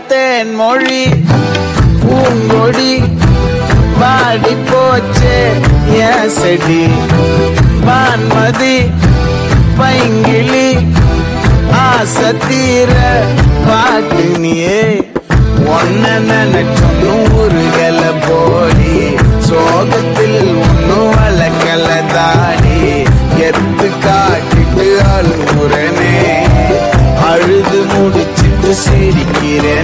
தேன் மொழி பூங்கொடி வாடி போச்சே என் செடி வான்மதி பைங்கிளி ஆசை தீர பாட்டு நீயே ஒன்ன நினைச்சொன்னு ஊருகல போடி சோகத்தில் ஒன்னும் வளர்க்கல தாடி